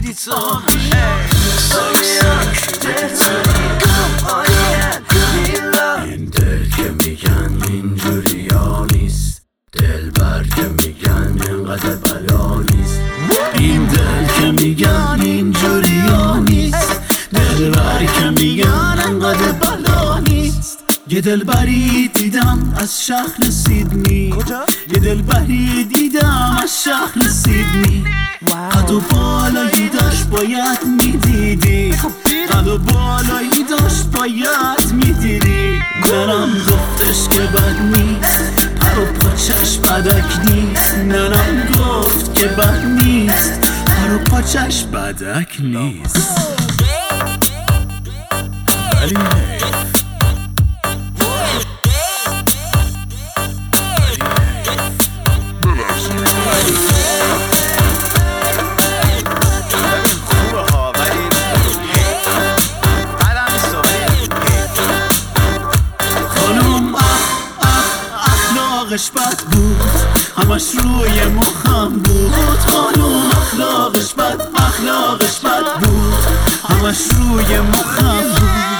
دیدی تو این دل که میگن اینجوریا نیست، دلبر که میگن اینقدر بلا نیست. این دل که میگن اینجوریا نیست، دلبر که میگن اینقدر بلا نیست. یه دلبری دیدم از شهر سیدنی، یه دلبری دیدم از شهر سیدنی. قد و بالایی داشت باید میدیدی، قد و بالایی داشت باید میدیدی. ننم گفتش که بد نیست، پر و پاچش بدک نیست. ننم گفت که بد نیست، پر و پاچش بدک نیست. ولی اخلاقش بد بود، همش روی مخم بود. خانوم اخلاقش بد بود، همش روی مخم بود.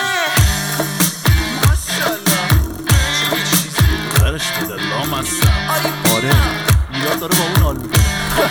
برش بده لامصب. آره میلاد داره با اون حال میکنه.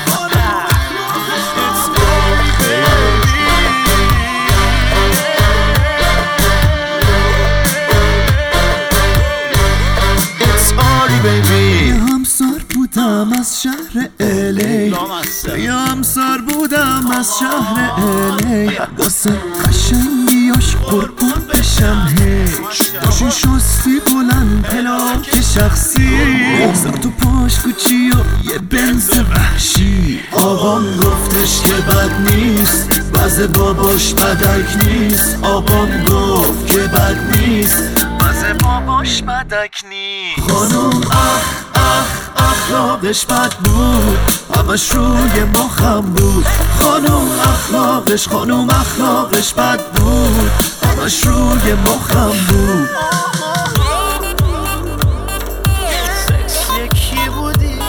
یه همسر بودم از شهر الی، یه همسر بودم از شهر الی. واسه قشنگیاش قربون بشم هی، داشون شستی بلند پلاک شخصی، سر تو پاش کوچی و یه بنز وحشی. آقام گفتش که بد نیست، وضع باباش بدک نیست. آقام گفت که بد نیست، وضع باباش بدک نیست. خانوم اخلاقش بد بود، همش روی مخم بود. خانوم اخلاقش بد بود، همش روی مخم بود. سکسی بودی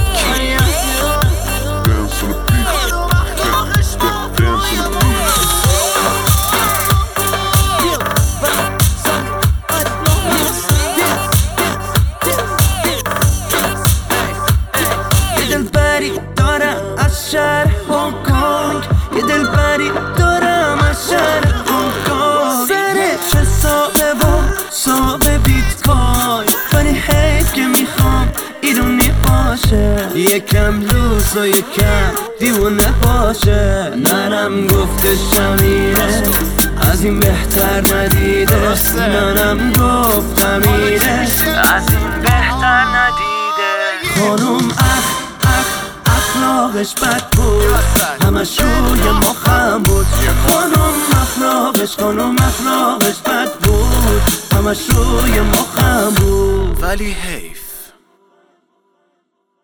شهر هنگ کنگ، یه دلبری دارم از شهر هنگ کنگ. سرش حسابه و حساب بیت کوین، ولی حیف که میخوام ایرونی باشه، یکم لوس و یکم دیوونه باشه. ننم گفتش همینه، از این بهتر ندیده. ننم گفت همینه، از این بهتر ندیده. خانوم اخلاقش بد بود، همش روی مخم بود. خانوم اخلاقش بد بود، همش روی مخم بود. ولی حیف